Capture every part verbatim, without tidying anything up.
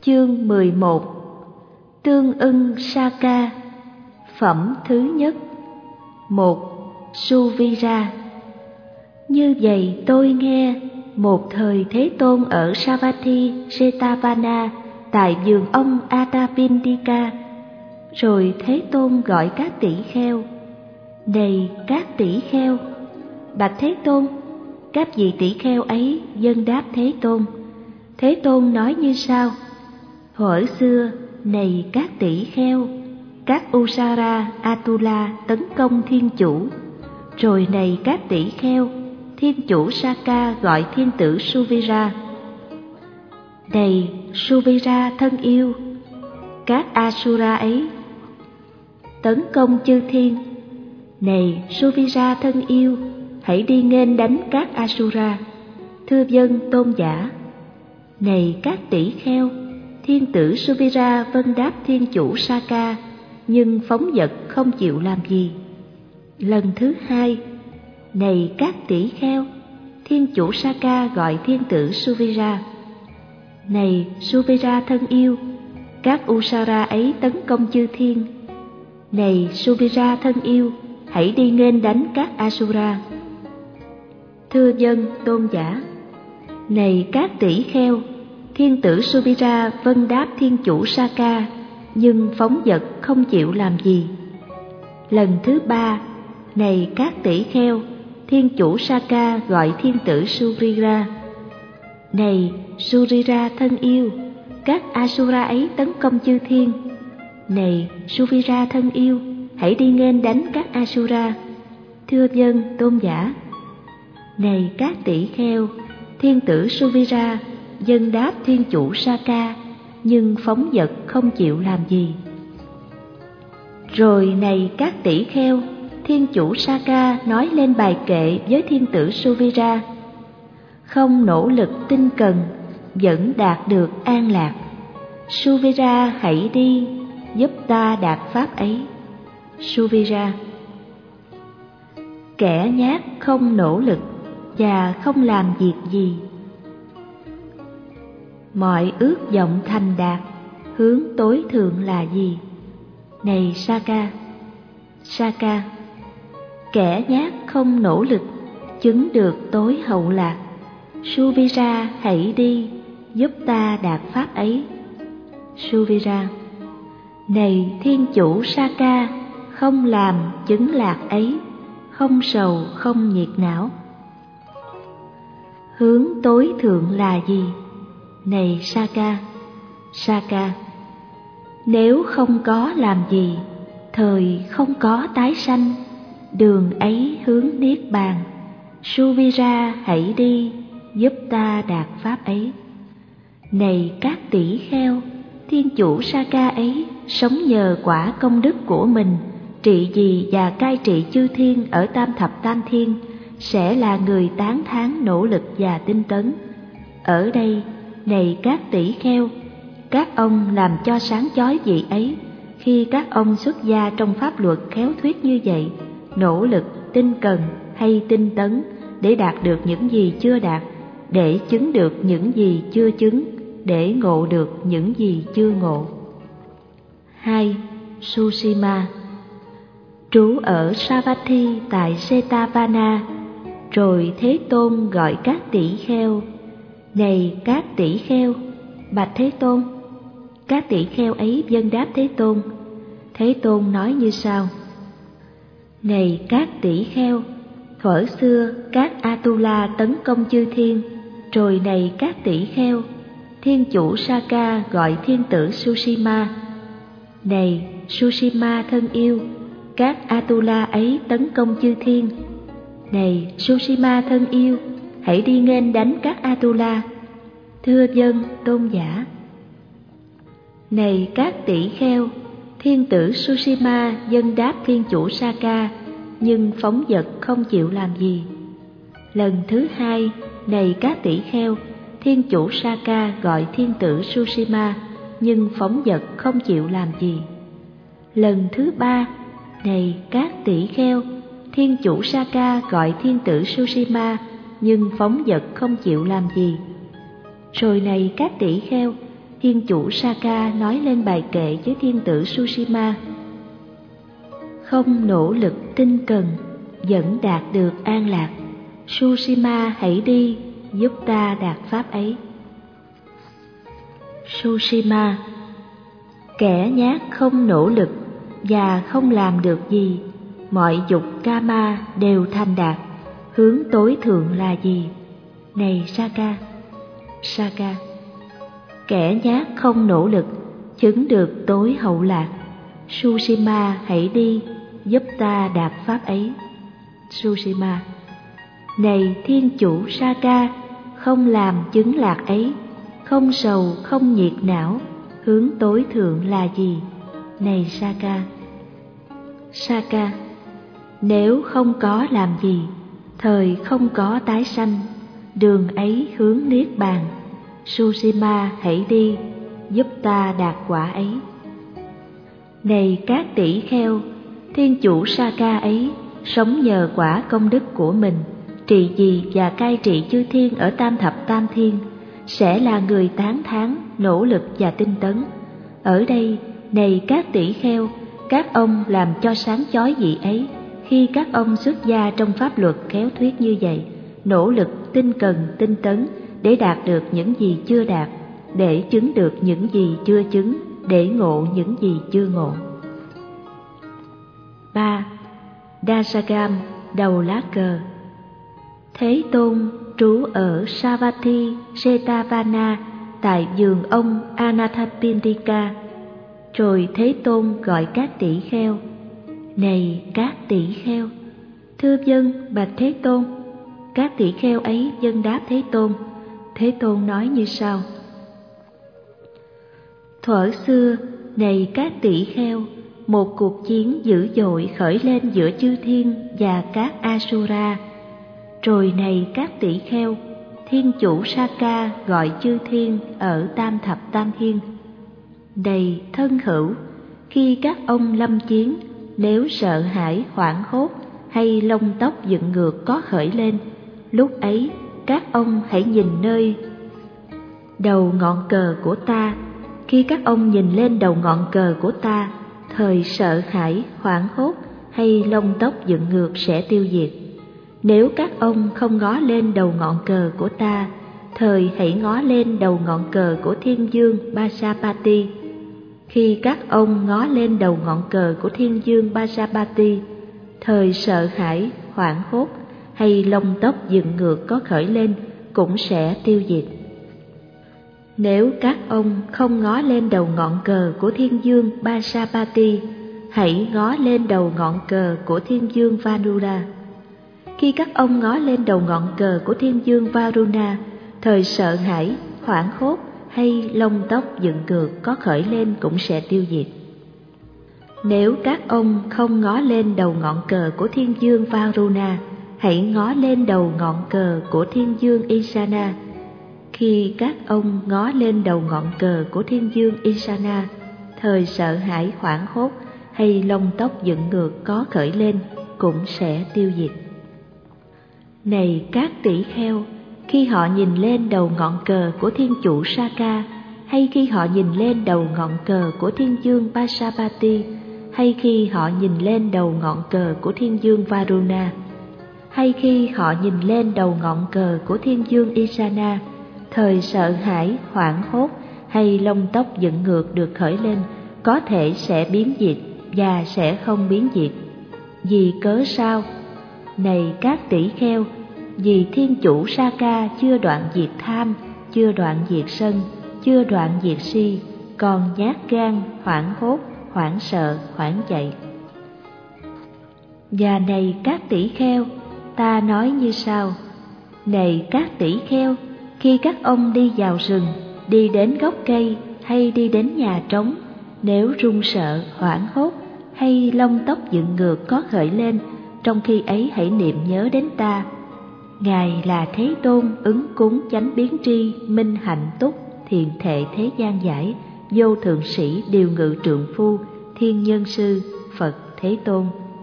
Chương mười một. Tương ưng Saka. Phẩm thứ nhất. Một. Suvira. Như vậy tôi nghe, một thời Thế Tôn ở Savatthi Jetavana tại vườn ông Atapindika. Rồi Thế Tôn gọi các tỷ kheo: Này các tỷ kheo! Bạch Thế Tôn! Các vị tỷ kheo ấy vâng đáp Thế Tôn. Thế Tôn nói như sau: Thuở xưa, này các tỷ kheo, các Usara Atula tấn công Thiên Chủ. Rồi này các tỷ kheo, Thiên Chủ Saka gọi thiên tử Suvira: Này Suvira thân yêu! Các Asura ấy tấn công chư thiên. Này Suvira thân yêu, hãy đi nghênh đánh các Asura. Thưa vâng tôn giả. Này các tỷ kheo, thiên tử Suvira vâng đáp thiên chủ Saka, nhưng phóng dật không chịu làm gì. Lần thứ hai. Này các tỷ kheo, thiên chủ Saka gọi thiên tử Suvira: Này Suvira thân yêu, các Usara ấy tấn công chư thiên. Này Suvira thân yêu, hãy đi nghênh đánh các Asura. Thưa vâng tôn giả. Này các tỷ kheo, thiên tử Suvira vâng đáp thiên chủ Saka, nhưng phóng dật không chịu làm gì. Lần thứ ba. Này các tỷ kheo, thiên chủ Saka gọi thiên tử Surira: Này Surira thân yêu, các Asura ấy tấn công chư thiên. Này Suvira thân yêu, hãy đi nghênh đánh các Asura. Thưa vâng tôn giả. Này các tỷ kheo, thiên tử Suvira vâng đáp thiên chủ Saka, nhưng phóng dật không chịu làm gì. Rồi này các tỷ kheo, thiên chủ Saka nói lên bài kệ với thiên tử Suvira: Không nỗ lực tinh cần, vẫn đạt được an lạc. Suvira hãy đi, giúp ta đạt pháp ấy. Suvira: Kẻ nhát không nỗ lực và không làm việc gì. Mọi ước vọng thành đạt, hướng tối thượng là gì? Này Saka. Saka: Kẻ nhát không nỗ lực, chứng được tối hậu lạc. Suvira hãy đi, giúp ta đạt pháp ấy. Suvira: Này thiên chủ Saka, không làm chứng lạc ấy, không sầu không nhiệt não. Hướng tối thượng là gì? Này Saka. Saka: Nếu không có làm gì, thời không có tái sanh, đường ấy hướng niết bàn. Suvira hãy đi, giúp ta đạt pháp ấy. Này các tỷ kheo, thiên chủ Saka ấy sống nhờ quả công đức của mình, trị vì và cai trị chư thiên ở tam thập tam thiên, sẽ là người tán thán nỗ lực và tinh tấn. Ở đây, này các tỷ kheo, các ông làm cho sáng chói vị ấy, khi các ông xuất gia trong pháp luật khéo thuyết như vậy, nỗ lực, tinh cần hay tinh tấn để đạt được những gì chưa đạt, để chứng được những gì chưa chứng, để ngộ được những gì chưa ngộ. Hai. Susima. Trú ở Savatthi tại Jetavana. Rồi Thế Tôn gọi các tỷ kheo: Này các tỷ kheo! Bạch Thế Tôn! Các tỷ kheo ấy vâng đáp Thế Tôn. Thế Tôn nói như sau: Này các tỷ kheo! Thuở xưa các Atula tấn công chư thiên. Rồi này các tỷ kheo, thiên chủ Saka gọi thiên tử Susima: Này Susima thân yêu, các Atula ấy tấn công chư thiên. Này Susima thân yêu, hãy đi nghênh đánh các Atula. Thưa vâng tôn giả. Này các tỷ kheo, thiên tử Susima vâng đáp thiên chủ Saka, nhưng phóng dật không chịu làm gì. Lần thứ hai. Này các tỷ kheo, thiên chủ Saka gọi thiên tử Susima, nhưng phóng dật không chịu làm gì. Lần thứ ba. Này các tỷ kheo, thiên chủ Saka gọi thiên tử Susima, nhưng phóng dật không chịu làm gì. Rồi này các tỷ kheo, Thiên chủ Saka nói lên bài kệ với thiên tử Sushima: không nỗ lực tinh cần vẫn đạt được an lạc. Sushima hãy đi giúp ta đạt pháp ấy. Sushima: kẻ nhát không nỗ lực và không làm được gì, mọi dục kama đều thành đạt, hướng tối thượng là gì? Này Saka. Saka: kẻ nhát không nỗ lực chứng được tối hậu lạc. Sushima hãy đi giúp ta đạt pháp ấy. Sushima: này thiên chủ Saka, không làm chứng lạc ấy, không sầu không nhiệt não, hướng tối thượng là gì? Này Saka. Saka: nếu không có làm gì, thời không có tái sanh, đường ấy hướng niết bàn. Sushima hãy đi giúp ta đạt quả ấy. Này các tỷ kheo, thiên chủ Saka ấy sống nhờ quả công đức của mình, trị vì và cai trị chư thiên ở tam thập tam thiên, sẽ là người tán thán, nỗ lực và tinh tấn. Ở đây, này các tỷ kheo, các ông làm cho sáng chói vị ấy, khi các ông xuất gia trong pháp luật khéo thuyết như vậy, nỗ lực tinh cần tinh tấn để đạt được những gì chưa đạt, để chứng được những gì chưa chứng, để ngộ những gì chưa ngộ. ba. Dasagam, đầu lá cờ. Thế Tôn trú ở Savatthi Jetavana tại vườn ông Anathapindika. Rồi Thế Tôn gọi các tỷ kheo: này các tỷ kheo. Thưa vâng, bạch Thế Tôn. Các tỷ kheo ấy vâng đáp Thế Tôn. Thế Tôn nói như sau: thuở xưa, này các tỷ kheo, một cuộc chiến dữ dội khởi lên giữa chư thiên và các Asura. Rồi này các tỷ kheo, thiên chủ Saka gọi chư thiên ở tam thập tam thiên: này thân hữu, khi các ông lâm chiến, nếu sợ hãi hoảng hốt hay lông tóc dựng ngược có khởi lên, lúc ấy các ông hãy nhìn nơi đầu ngọn cờ của ta. Khi các ông nhìn lên đầu ngọn cờ của ta, thời sợ hãi hoảng hốt hay lông tóc dựng ngược sẽ tiêu diệt. Nếu các ông không ngó lên đầu ngọn cờ của ta, thời hãy ngó lên đầu ngọn cờ của thiên dương Basapati. Khi các ông ngó lên đầu ngọn cờ của thiên dương Basapati, thời sợ hãi hoảng hốt hay lông tóc dựng ngược có khởi lên cũng sẽ tiêu diệt. Nếu các ông không ngó lên đầu ngọn cờ của thiên dương Basapati, hãy ngó lên đầu ngọn cờ của thiên dương Varuna. Khi các ông ngó lên đầu ngọn cờ của thiên dương Varuna, thời sợ hãi, hoảng hốt hay lông tóc dựng ngược có khởi lên cũng sẽ tiêu diệt. Nếu các ông không ngó lên đầu ngọn cờ của thiên dương Varuna, hãy ngó lên đầu ngọn cờ của thiên dương Isana. Khi các ông ngó lên đầu ngọn cờ của thiên dương Isana, thời sợ hãi hoảng hốt hay lông tóc dựng ngược có khởi lên cũng sẽ tiêu diệt. Này các tỷ kheo, khi họ nhìn lên đầu ngọn cờ của thiên chủ Saka, hay khi họ nhìn lên đầu ngọn cờ của thiên dương Pasapati, hay khi họ nhìn lên đầu ngọn cờ của thiên dương Varuna, hay khi họ nhìn lên đầu ngọn cờ của thiên dương Isana, thời sợ hãi, hoảng hốt hay lông tóc dựng ngược được khởi lên có thể sẽ biến diệt và sẽ không biến diệt. Vì cớ sao? Này các tỷ kheo, vì thiên chủ Saka chưa đoạn diệt tham, chưa đoạn diệt sân, chưa đoạn diệt si, còn nhát gan, hoảng hốt, hoảng sợ, hoảng chạy. Và này các tỷ kheo, ta nói như sau: này các tỷ kheo, khi các ông đi vào rừng, đi đến gốc cây hay đi đến nhà trống, nếu run sợ, hoảng hốt hay lông tóc dựng ngược có khởi lên, trong khi ấy hãy niệm nhớ đến ta. Ngài là Thế Tôn ứng cúng chánh biến tri, minh hạnh túc, thiền thệ thế gian giải, vô thượng sĩ điều ngự trượng phu, thiên nhân sư, Phật Thế Tôn.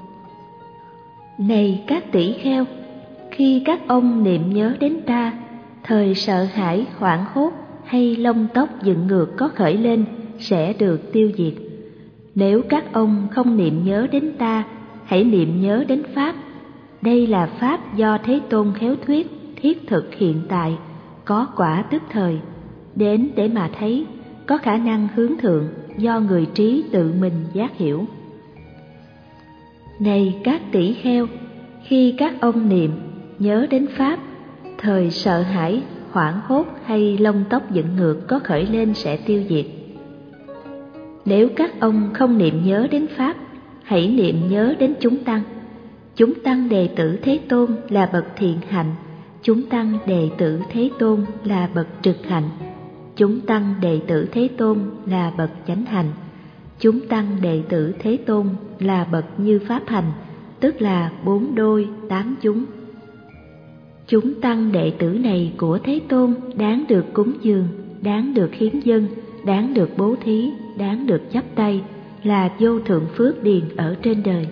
Này các tỷ kheo, khi các ông niệm nhớ đến ta, thời sợ hãi, hoảng hốt hay lông tóc dựng ngược có khởi lên sẽ được tiêu diệt. Nếu các ông không niệm nhớ đến ta, hãy niệm nhớ đến Pháp. Đây là Pháp do Thế Tôn khéo thuyết, thiết thực hiện tại, có quả tức thời, đến để mà thấy, có khả năng hướng thượng do người trí tự mình giác hiểu. Này các tỷ kheo, khi các ông niệm nhớ đến Pháp, thời sợ hãi, hoảng hốt hay lông tóc dựng ngược có khởi lên sẽ tiêu diệt. Nếu các ông không niệm nhớ đến Pháp, hãy niệm nhớ đến chúng tăng. Chúng tăng đệ tử Thế Tôn là bậc thiện hạnh, chúng tăng đệ tử Thế Tôn là bậc trực hạnh, chúng tăng đệ tử Thế Tôn là bậc chánh hạnh, chúng tăng đệ tử Thế Tôn là bậc như pháp hành, tức là bốn đôi tám chúng. Chúng tăng đệ tử này của Thế Tôn đáng được cúng dường, đáng được hiến dâng, đáng được bố thí, đáng được chắp tay, là vô thượng phước điền ở trên đời.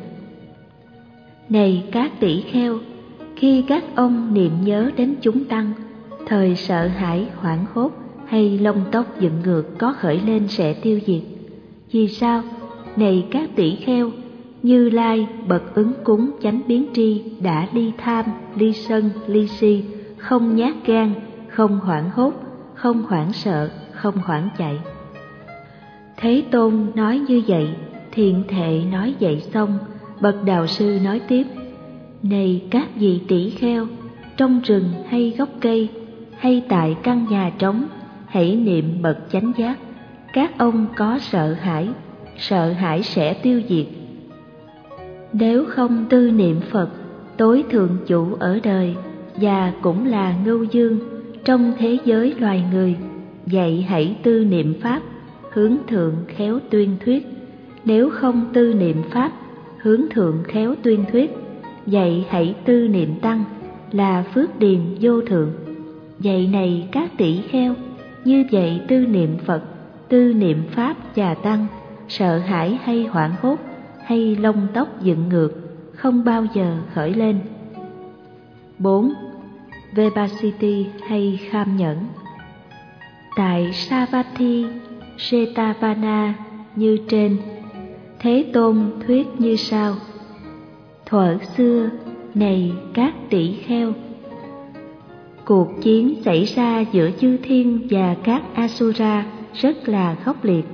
Này các tỷ kheo, khi các ông niệm nhớ đến chúng tăng, thời sợ hãi, hoảng hốt hay lông tóc dựng ngược có khởi lên sẽ tiêu diệt. Vì sao? Này các tỷ kheo, Như Lai bậc ứng cúng chánh biến tri đã ly tham, ly sân, ly si, không nhát gan, không hoảng hốt, không hoảng sợ, không hoảng chạy. Thế Tôn nói như vậy, thiện thệ nói vậy xong, bậc đạo sư nói tiếp: Này các vị tỷ kheo, trong rừng hay gốc cây, hay tại căn nhà trống, hãy niệm bậc chánh giác. Các ông có sợ hãi, sợ hãi sẽ tiêu diệt. Nếu không tư niệm Phật, tối thượng chủ ở đời, và cũng là ngưu dương trong thế giới loài người, vậy hãy tư niệm Pháp, hướng thượng khéo tuyên thuyết. Nếu không tư niệm Pháp, hướng thượng khéo tuyên thuyết, vậy hãy tư niệm Tăng, là phước điền vô thượng. Vậy này các tỷ kheo, như vậy tư niệm Phật, tư niệm Pháp và Tăng, sợ hãi hay hoảng hốt hay lông tóc dựng ngược không bao giờ khởi lên. bốn. Vipasiti hay kham nhẫn. Tại Savatthi Jetavana như trên, Thế Tôn thuyết như sau: Thuở xưa, này các tỷ kheo, cuộc chiến xảy ra giữa chư thiên và các Asura rất là khốc liệt.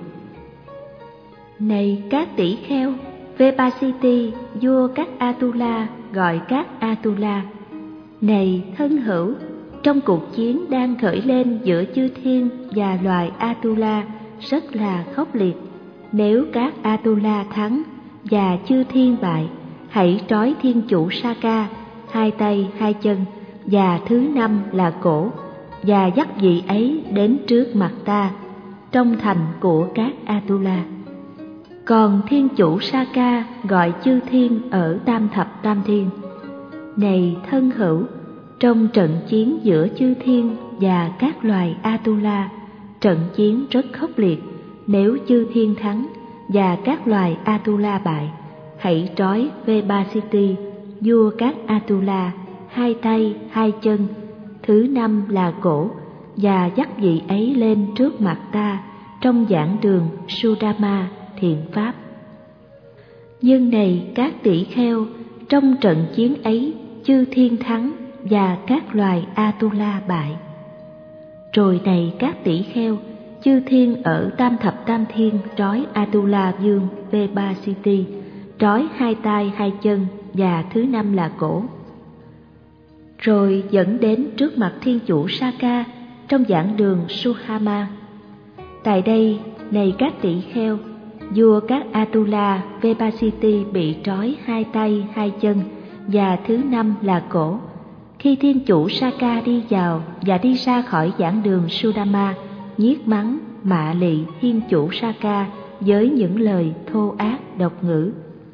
Này các tỷ kheo, Vipasiti, vua các Atula, gọi các Atula: Này thân hữu, trong cuộc chiến đang khởi lên giữa chư thiên và loài Atula rất là khốc liệt. Nếu các Atula thắng và chư thiên bại, hãy trói thiên chủ Saka, hai tay hai chân và thứ năm là cổ, và dắt vị ấy đến trước mặt ta, trong thành của các Atula. Còn thiên chủ Saka gọi chư thiên ở tam thập tam thiên: Này thân hữu, trong trận chiến giữa chư thiên và các loài Atula, trận chiến rất khốc liệt. Nếu chư thiên thắng và các loài Atula bại, hãy trói Vipasiti, vua các Atula, hai tay hai chân, thứ năm là cổ, và dắt vị ấy lên trước mặt ta, trong giảng đường Sudama thiện pháp. Nhưng này các tỷ kheo, trong trận chiến ấy chư thiên thắng và các loài Atula bại. Rồi này các tỷ kheo, chư thiên ở tam thập tam thiên trói Atula vương Vipasiti, trói hai tay hai chân và thứ năm là cổ, rồi dẫn đến trước mặt thiên chủ Saka trong giảng đường Suhama. Tại đây, này các tỷ kheo, vua các Atula Vipasiti bị trói hai tay hai chân và thứ năm là cổ. Khi thiên chủ Saka đi vào và đi ra khỏi giảng đường Sudama, nhiếc mắng mạ lị thiên chủ Saka với những lời thô ác độc ngữ.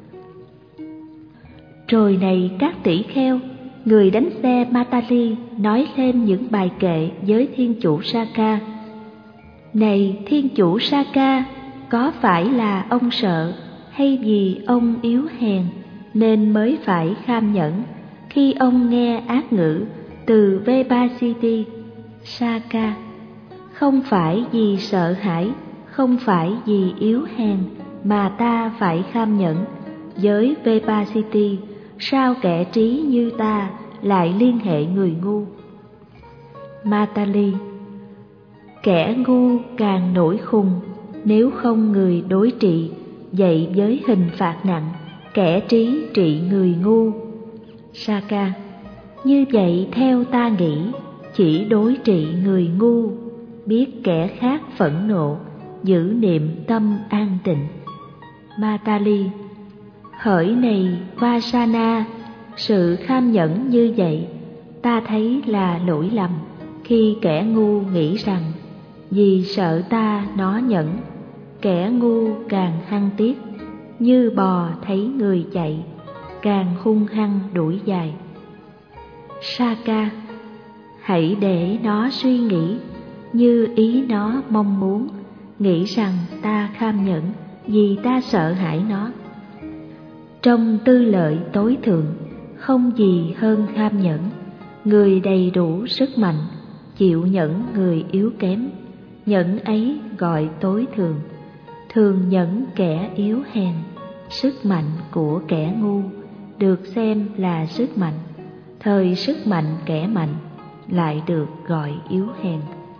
Rồi này các tỷ kheo, người đánh xe Matali nói lên những bài kệ với thiên chủ Saka: Này thiên chủ Saka, có phải là ông sợ hay vì ông yếu hèn nên mới phải kham nhẫn khi ông nghe ác ngữ từ Vipasiti? Saka: Không phải vì sợ hãi, không phải vì yếu hèn mà ta phải kham nhẫn. Với Vipasiti, sao kẻ trí như ta lại liên hệ người ngu? Matali, kẻ ngu càng nổi khùng, nếu không người đối trị, vậy với hình phạt nặng, kẻ trí trị người ngu. Saka, như vậy theo ta nghĩ, chỉ đối trị người ngu, biết kẻ khác phẫn nộ, giữ niệm tâm an tịnh. Matali, hỡi này Vasana, sự kham nhẫn như vậy ta thấy là lỗi lầm khi kẻ ngu nghĩ rằng vì sợ ta nó nhẫn, kẻ ngu càng hăng tiếc, như bò thấy người chạy, càng hung hăng đuổi dài. Saka, hãy để nó suy nghĩ như ý nó mong muốn, nghĩ rằng ta kham nhẫn vì ta sợ hãi nó. Trong tư lợi tối thượng, không gì hơn kham nhẫn. Người đầy đủ sức mạnh, chịu nhẫn người yếu kém, nhẫn ấy gọi tối thượng. Thường nhẫn kẻ yếu hèn, sức mạnh của kẻ ngu được xem là sức mạnh, thời sức mạnh kẻ mạnh lại được gọi yếu hèn.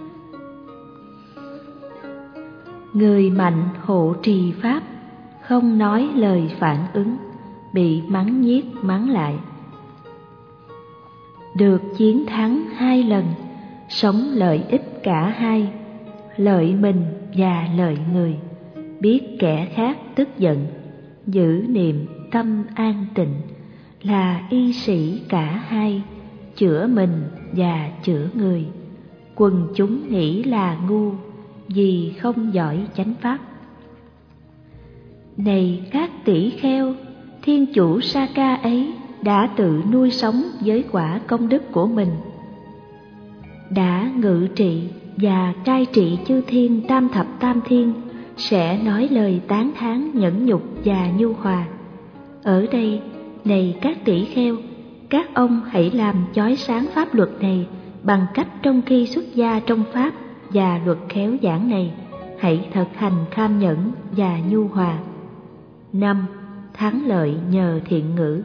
Người mạnh hộ trì pháp, không nói lời phản ứng, bị mắng nhiếc mắng lại. Được chiến thắng hai lần, sống lợi ích cả hai, lợi mình và lợi người, biết kẻ khác tức giận, giữ niệm tâm an tịnh, là y sĩ cả hai, chữa mình và chữa người. Quần chúng nghĩ là ngu, vì không giỏi chánh pháp. Này các tỷ kheo, thiên chủ Saka ấy đã tự nuôi sống với quả công đức của mình, đã ngự trị và cai trị chư thiên tam thập tam thiên, sẽ nói lời tán thán nhẫn nhục và nhu hòa. Ở đây, này các tỷ kheo, các ông hãy làm chói sáng pháp luật này bằng cách trong khi xuất gia trong pháp và luật khéo giảng này, hãy thực hành kham nhẫn và nhu hòa. Năm. Thắng lợi nhờ thiện ngữ.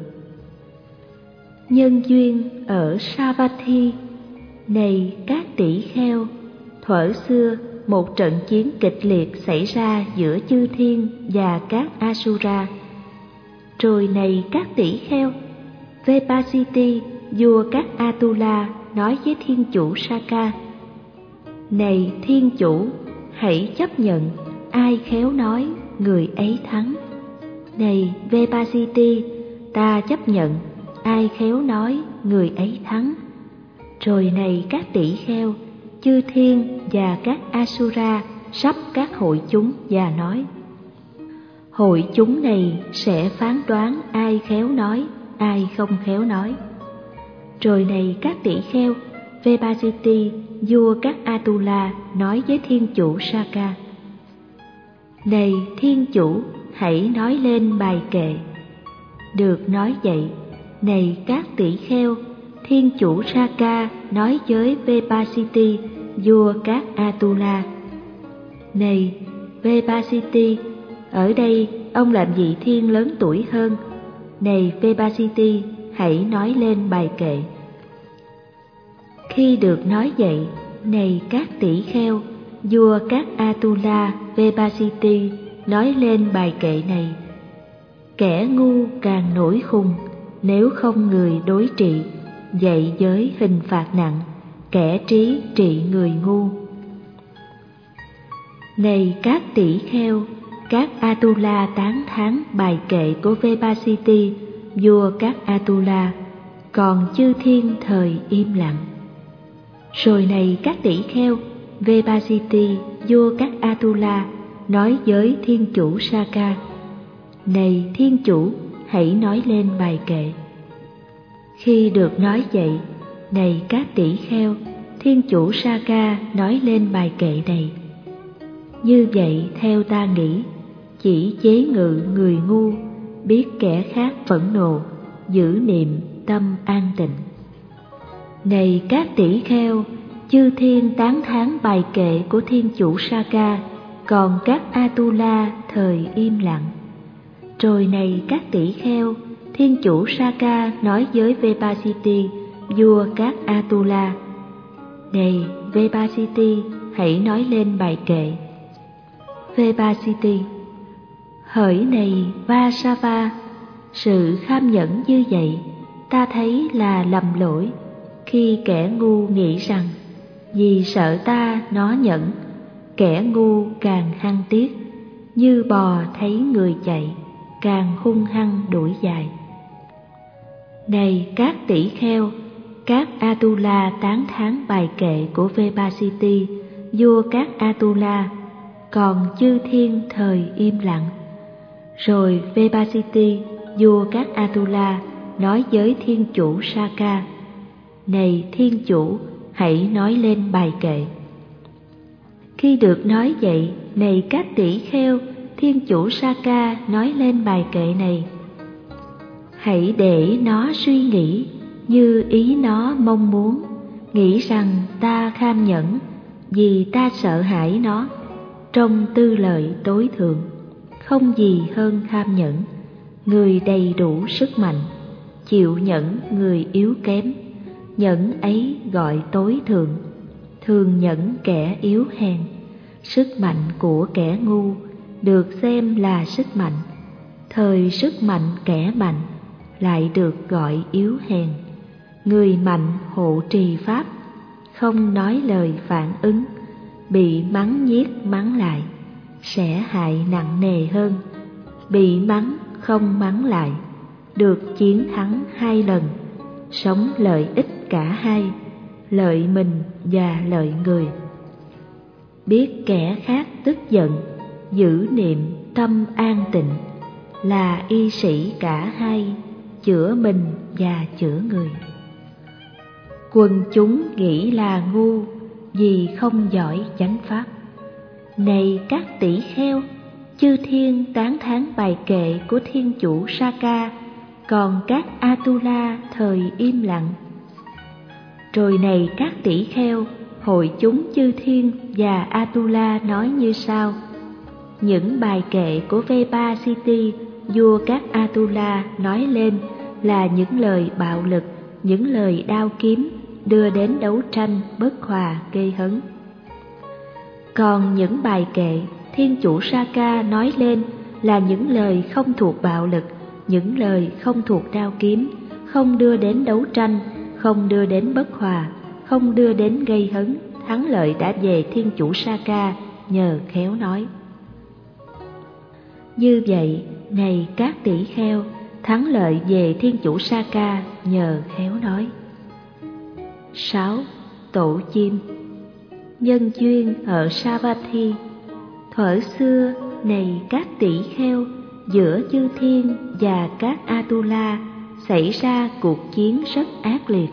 Nhân duyên ở Savatthi. Này các tỷ kheo, thuở xưa một trận chiến kịch liệt xảy ra giữa chư thiên và các Asura. Rồi này các tỷ kheo, Vipasiti, vua các Atula, nói với thiên chủ Saka: Này thiên chủ, hãy chấp nhận, ai khéo nói người ấy thắng. Này Vipasiti, ta chấp nhận, ai khéo nói người ấy thắng. Rồi này các tỷ kheo, chư thiên và các Asura sắp các hội chúng và nói: Hội chúng này sẽ phán đoán ai khéo nói, ai không khéo nói. Rồi này các tỷ kheo, Vipasiti, vua các Atula, nói với thiên chủ Saka: Này thiên chủ, hãy nói lên bài kệ. Được nói vậy, này các tỷ kheo, thiên chủ Saka nói với Vipasiti, vua các Atula: Này Vipasiti, ở đây ông làm vị thiên lớn tuổi hơn. Này Vipasiti, hãy nói lên bài kệ. Khi được nói vậy, này các tỷ kheo, vua các Atula, Vipasiti nói lên bài kệ này: Kẻ ngu càng nổi khùng, nếu không người đối trị, vậy với hình phạt nặng, kẻ trí trị người ngu. Này các tỷ kheo, các Atula tán thán bài kệ của Vipasiti, vua các Atula, còn chư thiên thời im lặng. Rồi này các tỷ kheo, Vipasiti, vua các Atula, nói với thiên chủ Saka: Này thiên chủ, hãy nói lên bài kệ. Khi được nói vậy, này các tỷ kheo, thiên chủ Saka nói lên bài kệ này: Như vậy theo ta nghĩ, chỉ chế ngự người ngu, biết kẻ khác phẫn nộ, giữ niệm tâm an tịnh. Này các tỷ kheo, chư thiên tán thán bài kệ của thiên chủ Saka, còn các Atula thời im lặng. Rồi này các tỷ kheo, thiên chủ Saka nói với Vepasiti, vua các Atula: Này Vepasiti, hãy nói lên bài kệ. Vepasiti: Hỡi này Vasava, sự kham nhẫn như vậy ta thấy là lầm lỗi, khi kẻ ngu nghĩ rằng vì sợ ta nó nhẫn, kẻ ngu càng hăng tiếc, như bò thấy người chạy, càng hung hăng đuổi dài. Này các tỷ kheo, các Atula tán thán bài kệ của Vepasiti, vua các Atula, còn chư thiên thời im lặng. Rồi Vepasiti, vua các Atula, nói với thiên chủ Saka: Này thiên chủ, hãy nói lên bài kệ. Khi được nói vậy, này các tỷ kheo, thiên chủ Saka nói lên bài kệ này: Hãy để nó suy nghĩ như ý nó mong muốn, nghĩ rằng ta kham nhẫn vì ta sợ hãi nó, trong tư lợi tối thượng, không gì hơn kham nhẫn. Người đầy đủ sức mạnh, chịu nhẫn người yếu kém, nhẫn ấy gọi tối thượng, thường nhẫn kẻ yếu hèn. Sức mạnh của kẻ ngu được xem là sức mạnh, thời sức mạnh kẻ mạnh lại được gọi yếu hèn. Người mạnh hộ trì pháp, không nói lời phản ứng, bị mắng nhiếc mắng lại, sẽ hại nặng nề hơn. Bị mắng không mắng lại, được chiến thắng hai lần, sống lợi ích cả hai, lợi mình và lợi người. Biết kẻ khác tức giận, giữ niệm tâm an tịnh, là y sĩ cả hai, chữa mình và chữa người. Quần chúng nghĩ là ngu vì không giỏi chánh pháp. Này các tỷ kheo, chư thiên tán thán bài kệ của thiên chủ Saka, còn các Atula thời im lặng. Rồi này các tỷ kheo, hội chúng chư thiên và Atula nói như sau: Những bài kệ của Vepasiti, vua các Atula nói lên là những lời bạo lực, những lời đao kiếm, đưa đến đấu tranh bất hòa gây hấn. Còn những bài kệ thiên chủ Saka nói lên là những lời không thuộc bạo lực, những lời không thuộc đao kiếm, không đưa đến đấu tranh, không đưa đến bất hòa, không đưa đến gây hấn. Thắng lợi đã về thiên chủ Saka nhờ khéo nói. Như vậy, này các tỷ kheo, thắng lợi về thiên chủ Saka nhờ khéo nói. Sáu. Tổ chim. Nhân duyên ở Savatthi. Thuở xưa, này các tỷ kheo, giữa chư thiên và các Atula xảy ra cuộc chiến rất ác liệt.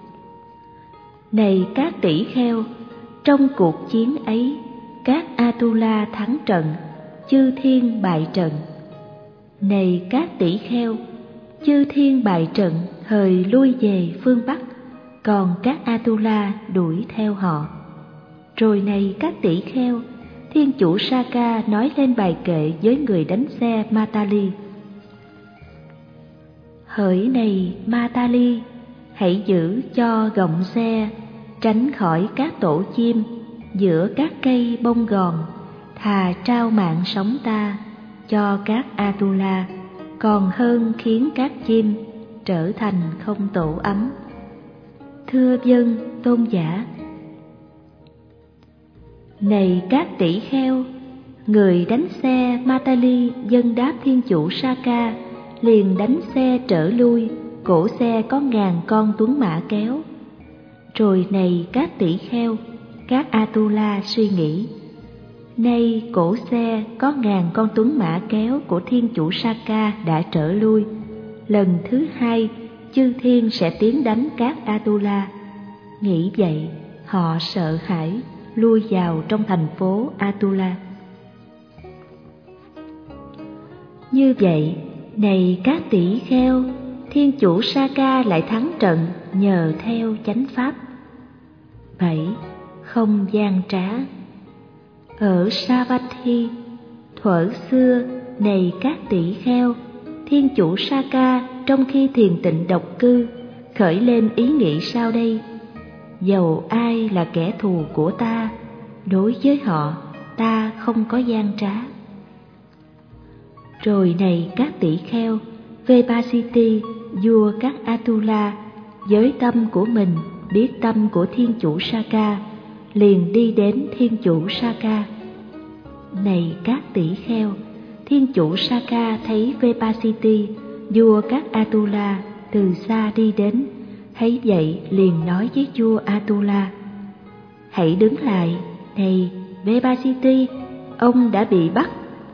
Này các tỷ kheo, trong cuộc chiến ấy, các Atula thắng trận, chư thiên bại trận. Này các tỷ kheo, chư thiên bại trận thời lui về phương Bắc, còn các Atula đuổi theo họ. Rồi này các tỷ kheo, thiên chủ Saka nói lên bài kệ với người đánh xe Matali: Hỡi này Matali, hãy giữ cho gọng xe, tránh khỏi các tổ chim giữa các cây bông gòn, thà trao mạng sống ta cho các Atula, còn hơn khiến các chim trở thành không tổ ấm. Thưa vâng, tôn giả. Này các tỷ kheo, người đánh xe Matali dâng đáp thiên chủ Saka, liền đánh xe trở lui, cổ xe có ngàn con tuấn mã kéo. Rồi này các tỷ kheo, các Atula suy nghĩ: Nay cổ xe có ngàn con tuấn mã kéo của thiên chủ Saka đã trở lui, lần thứ hai chư thiên sẽ tiến đánh các Atula. Nghĩ vậy, họ sợ hãi lui vào trong thành phố Atula. Như vậy, này các tỷ kheo, thiên chủ Saka lại thắng trận nhờ theo chánh pháp. Bảy. không gian trá. Ở Savatthi, thuở xưa này các tỷ kheo, thiên chủ Saka trong khi thiền tịnh độc cư khởi lên ý nghĩ sau đây: dầu ai là kẻ thù của ta, đối với họ ta không có gian trá. Rồi này các tỷ kheo, Vepasiti, vua các Atula, với tâm của mình biết tâm của thiên chủ Saka, liền đi đến thiên chủ Saka. Này các tỷ kheo, thiên chủ Saka thấy Vepasiti, vua các Atula, từ xa đi đến, thấy vậy liền nói với vua Atula: hãy đứng lại, này Vepasiti, ông đã bị bắt.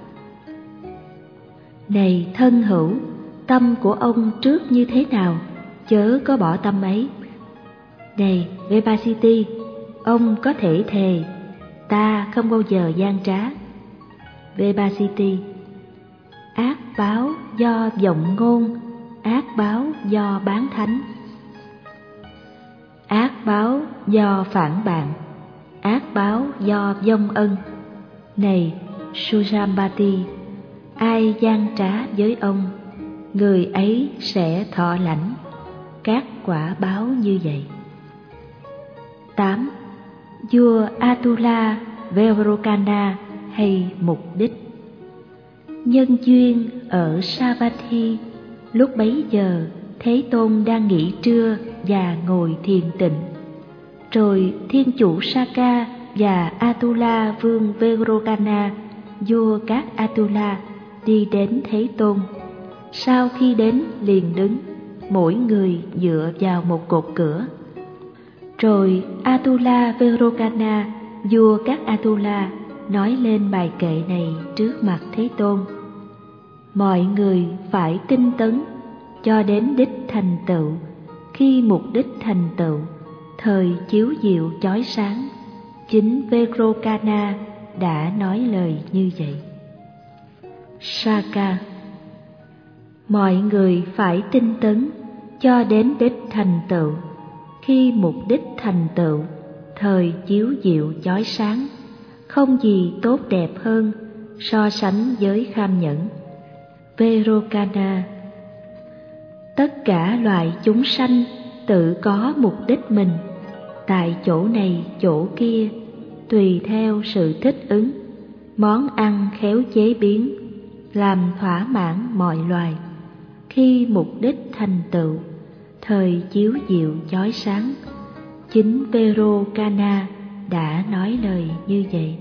Này thân hữu, tâm của ông trước như thế nào, chớ có bỏ tâm ấy. Này Vepasiti, ông có thể thề: ta không bao giờ gian trá. Vepasiti: ác báo do vọng ngôn, ác báo do bán thánh. Ác báo do phản bạn, ác báo do vong ân. Này Sujambati, ai gian trá với ông, người ấy sẽ thọ lãnh các quả báo như vậy. tám. Vua Atula Vairocana hay mục đích. Nhân duyên ở Savatthi, lúc bấy giờ Thế Tôn đang nghỉ trưa và ngồi thiền tịnh. Rồi thiên chủ Saka và Atula vương Vairocana, vua các Atula, đi đến Thế Tôn. Sau khi đến liền đứng, mỗi người dựa vào một cột cửa. Rồi Atula Vairocana, vua các Atula, nói lên bài kệ này trước mặt Thế Tôn: mọi người phải tinh tấn cho đến đích thành tựu. Khi mục đích thành tựu, thời chiếu diệu chói sáng, chính Vairocana đã nói lời như vậy. Saka: mọi người phải tinh tấn cho đến đích thành tựu. Khi mục đích thành tựu, thời chiếu diệu chói sáng, không gì tốt đẹp hơn so sánh với kham nhẫn. Vairocana: tất cả loài chúng sanh tự có mục đích mình, tại chỗ này chỗ kia, tùy theo sự thích ứng, món ăn khéo chế biến, làm thỏa mãn mọi loài. Khi mục đích thành tựu, thời chiếu diệu chói sáng, chính Vairocana đã nói lời như vậy.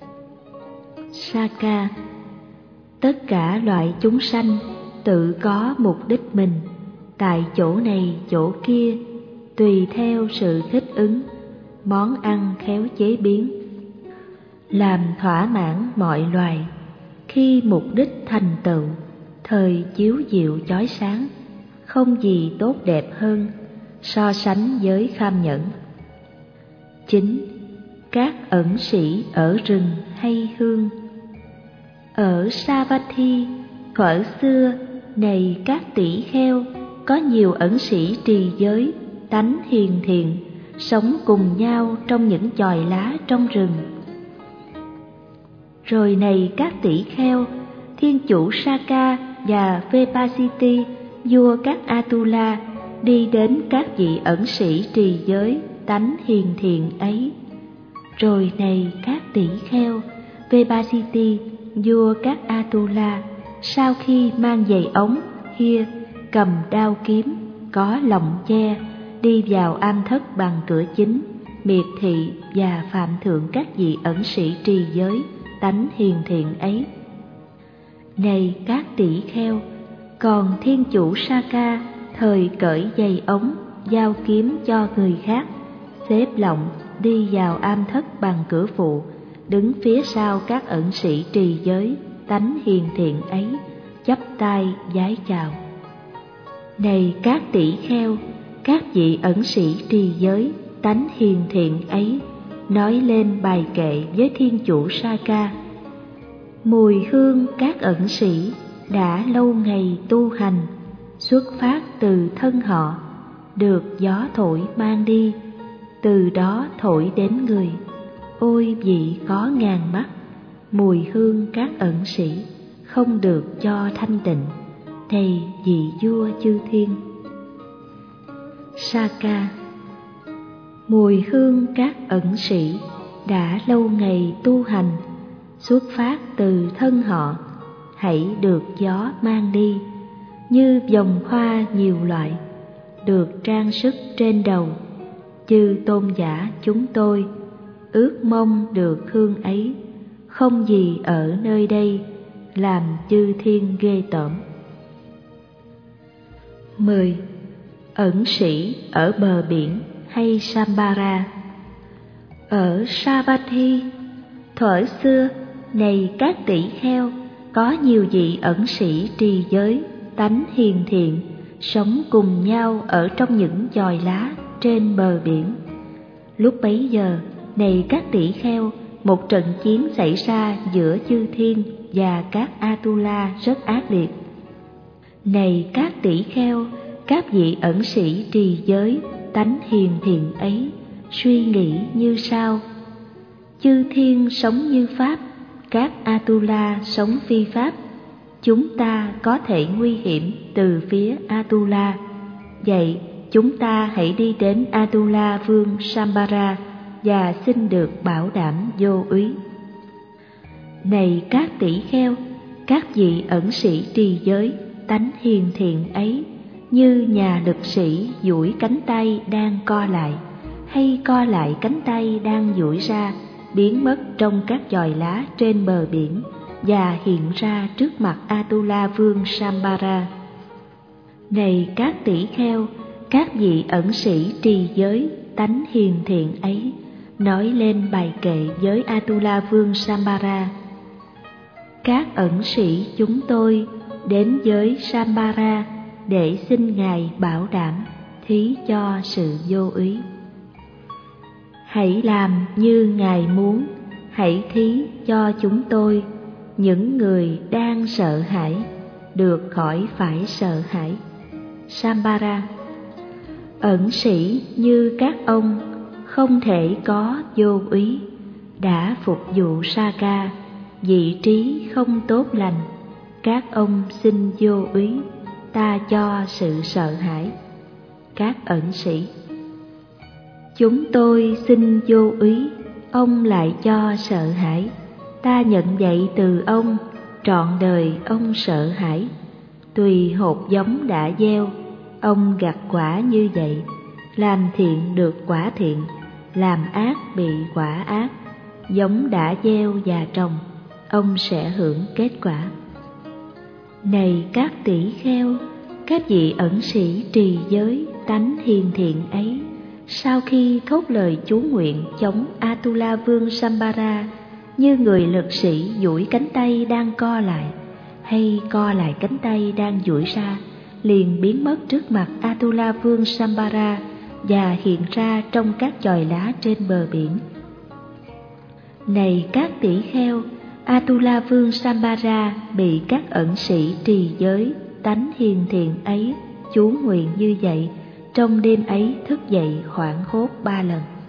Saka: tất cả loại chúng sanh tự có mục đích mình, tại chỗ này chỗ kia, tùy theo sự thích ứng, món ăn khéo chế biến, làm thỏa mãn mọi loài. Khi mục đích thành tựu, thời chiếu diệu chói sáng, không gì tốt đẹp hơn so sánh với kham nhẫn. Chính các ẩn sĩ ở rừng hay hương. Ở Savatthi, thuở xưa này các tỷ kheo, có nhiều ẩn sĩ trì giới, tánh hiền thiện, sống cùng nhau trong những chòi lá trong rừng. Rồi này các tỷ kheo, thiên chủ Saka và Vepasiti, vua các Atula, đi đến các vị ẩn sĩ trì giới, tánh hiền thiện ấy. Rồi này các tỷ kheo, Vepasiti, vua các Atula, sau khi mang giày ống, hia, cầm đao kiếm, có lọng che, đi vào am thất bằng cửa chính, miệt thị và phạm thượng các vị ẩn sĩ trì giới, tánh hiền thiện ấy. Này các tỷ kheo, còn thiên chủ Saka thời cởi giày ống, giao kiếm cho người khác, xếp lọng, đi vào am thất bằng cửa phụ, đứng phía sau các ẩn sĩ trì giới, tánh hiền thiện ấy, chắp tay vái chào. Này các tỷ kheo, các vị ẩn sĩ trì giới, tánh hiền thiện ấy, nói lên bài kệ với thiên chủ Saka: mùi hương các ẩn sĩ đã lâu ngày tu hành, xuất phát từ thân họ, được gió thổi mang đi, từ đó thổi đến người. ôi vị có ngàn mắt, mùi hương các ẩn sĩ không được cho thanh tịnh, thầy vị vua chư thiên. Saka. Mùi hương các ẩn sĩ đã lâu ngày tu hành, xuất phát từ thân họ, hãy được gió mang đi, như vòng hoa nhiều loại, được trang sức trên đầu. Chư tôn giả chúng tôi ước mong được hương ấy, không gì ở nơi đây làm chư thiên ghê tởm. Mười. Ẩn sĩ ở bờ biển hay Sambara. Ở Savatthi, thuở xưa, này các tỷ kheo, có nhiều vị ẩn sĩ trì giới, tánh hiền thiện, sống cùng nhau ở trong những chòi lá trên bờ biển. Lúc bấy giờ, này các tỷ kheo, một trận chiến xảy ra giữa chư thiên và các Atula rất ác liệt. Này các tỷ kheo, các vị ẩn sĩ trì giới, tánh hiền thiện ấy, suy nghĩ như sau: chư thiên sống như Pháp, các Atula sống phi Pháp. Chúng ta có thể nguy hiểm từ phía Atula. Vậy chúng ta hãy đi đến Atula vương Sambara và xin được bảo đảm vô úy. Này các tỷ kheo, các vị ẩn sĩ trì giới, tánh hiền thiện ấy, như nhà lực sĩ duỗi cánh tay đang co lại, hay co lại cánh tay đang duỗi ra, biến mất trong các chòi lá trên bờ biển và hiện ra trước mặt Atula vương Sambara. Này các tỷ kheo, các vị ẩn sĩ trì giới, tánh hiền thiện ấy, nói lên bài kệ với Atula vương Sambara: các ẩn sĩ chúng tôi đến với Sambara để xin Ngài bảo đảm thí cho sự vô úy. Hãy làm như Ngài muốn, hãy thí cho chúng tôi, những người đang sợ hãi, được khỏi phải sợ hãi. Sambara. Ẩn sĩ như các ông không thể có vô úy, đã phục vụ Saka, vị trí không tốt lành. Các ông xin vô úy, ta cho sự sợ hãi. Các ẩn sĩ. Chúng tôi xin vô úy, ông lại cho sợ hãi. Ta nhận dạy từ ông, trọn đời ông sợ hãi. Tùy hột giống đã gieo, ông gặt quả như vậy. Làm thiện được quả thiện, làm ác bị quả ác. Giống đã gieo và trồng, ông sẽ hưởng kết quả. Này các tỷ kheo, các vị ẩn sĩ trì giới, tánh hiền thiện ấy, sau khi thốt lời chú nguyện chống Atula vương Sambara, như người lực sĩ duỗi cánh tay đang co lại, hay co lại cánh tay đang duỗi ra, liền biến mất trước mặt Atula vương Sambara và hiện ra trong các chòi lá trên bờ biển. Này các tỷ kheo, Atula vương Sambara bị các ẩn sĩ trì giới, tánh hiền thiện ấy chú nguyện như vậy, trong đêm ấy thức dậy hoảng hốt ba lần.